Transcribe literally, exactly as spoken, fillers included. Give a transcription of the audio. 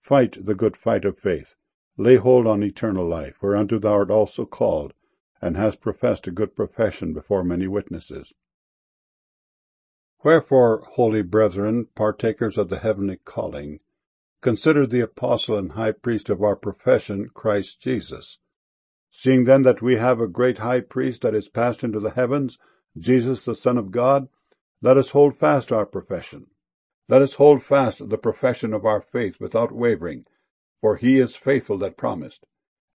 Fight the good fight of faith. Lay hold on eternal life, whereunto thou art also called, and hast professed a good profession before many witnesses. Wherefore, holy brethren, partakers of the heavenly calling, consider the apostle and high priest of our profession, Christ Jesus. Seeing then that we have a great high priest that is passed into the heavens, Jesus the Son of God, let us hold fast our profession. Let us hold fast the profession of our faith without wavering, for he is faithful that promised.